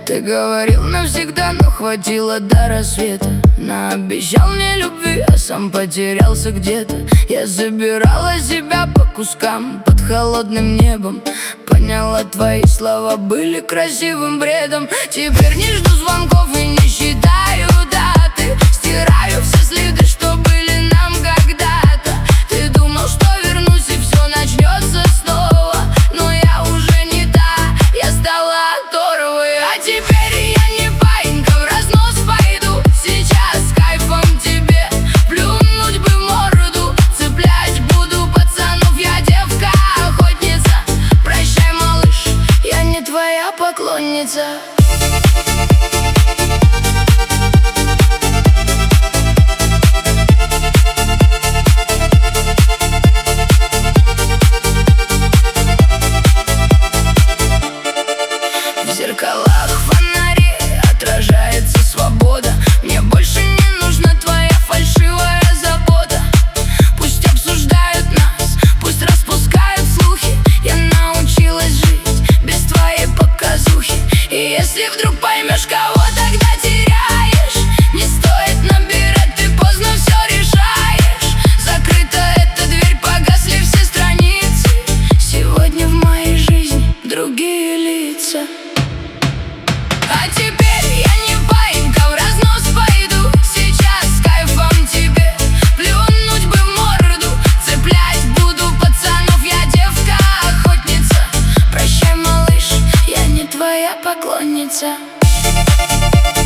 Ты говорил навсегда, но хватило до рассвета. Наобещал мне любви, а сам потерялся где-то. Я забирала себя по кускам под холодным небом. Поняла, твои слова были красивым бредом. Теперь не жду звонков и не считаю даты. Стираю все следы, что были нам когда-то. Ты думал, что вернусь и все начнется снова, но я уже не та, я стала оторвой. А теперь я не паинька, в разнос пойду. Сейчас с кайфом тебе плюнуть бы в морду. Цеплять буду пацанов, я девка-охотница. Прощай, малыш, я не твоя поклонница. В зеркалах фонари отражается свобода. Мне больше не нужна твоя фальшивая забота. Пусть обсуждают нас, пусть распускают слухи. Я научилась жить без твоей показухи. И если вдруг поймешь, кого тогда теряешь, не стоит набирать, ты поздно все решаешь. Закрыта эта дверь, погасли все страницы. Сегодня в моей жизни другие лица. А теперь я не паинька, в разнос пойду. Сейчас с кайфом тебе плюнуть бы в морду. Цеплять буду пацанов, я девка-охотница. Прощай, малыш, я не твоя поклонница.